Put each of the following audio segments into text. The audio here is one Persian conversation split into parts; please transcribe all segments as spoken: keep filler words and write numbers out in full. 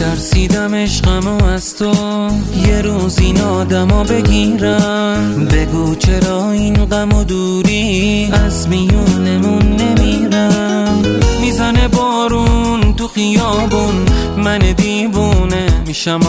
ترسیدم عشقمو از تو یه روز این آدما بگیرم. بگو چرا این غم و دوری از میونمون نمیرم. میزنه بارون تو خیابون، من دیوونه میشم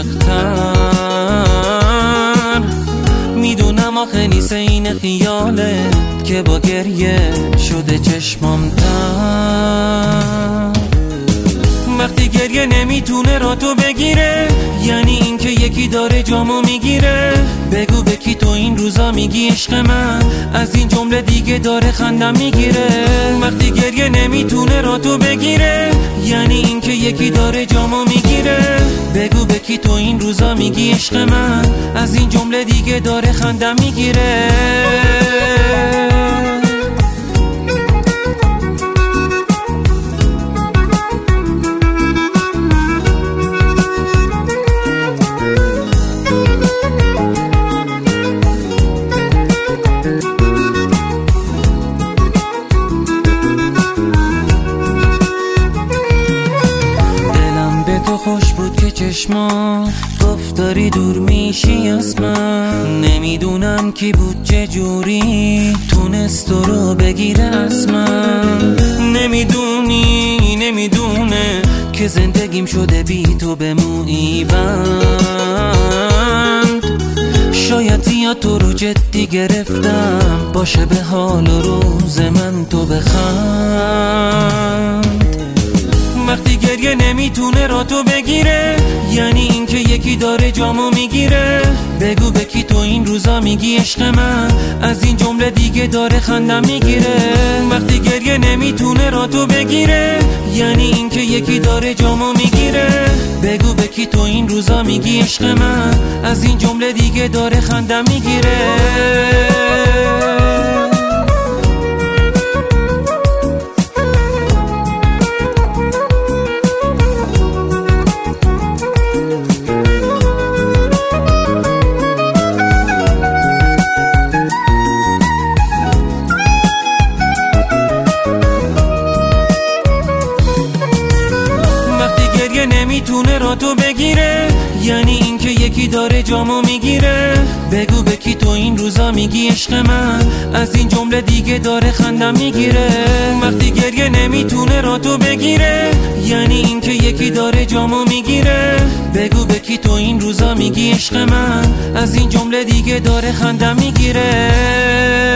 عاشق‌تر. میدونم آخه نیست این خیاله که با گریه شده چشمام تر. وقتی گریه نمیتونه را تو بگیره، یعنی این که یکی داره جامو میگیره. بگو به کی تو این روزا میگی عشق من، از این جمله دیگه داره خندم میگیره. وقتی گریه نمیتونه را تو بگیره، یعنی این که یکی داره جامو میگیره. بگو به کی تو این روزا میگی عشق من، از این جمله دیگه داره خندم میگیره. خوش بود که چشما گفت داری دور میشی از من. نمیدونم کی بود چه جوری تونست تو رو بگیره از من. نمیدونی نمیدونه که زندگیم شده بی تو به مویی بند. شاید زیاد تو رو جدی گرفتم، باشه به حال و روز من تو بخند. وقتی گریه نمیتونه را تو بگیره، یعنی این که یکی داره جامو میگیره. بگو به کی تو این روزا میگی عشق من، از این جمله دیگه داره خندم میگیره. وقتی گریه نمیتونه را تو بگیره، یعنی این که یکی داره جامو میگیره. بگو به کی تو این روزا میگی عشق من، از این جمله دیگه داره خندم میگیره. نمیتونه را تو بگیره، یعنی این که یکی داره جامو میگیره. بگو به کی تو این روزا میگی عشق من، از این جمله دیگه داره خندم میگیره. وقتی گریه نمیتونه را تو بگیره، یعنی این که یکی داره جامو میگیره. بگو به کی تو این روزا میگی عشق من، از این جمله دیگه داره خندم میگیره.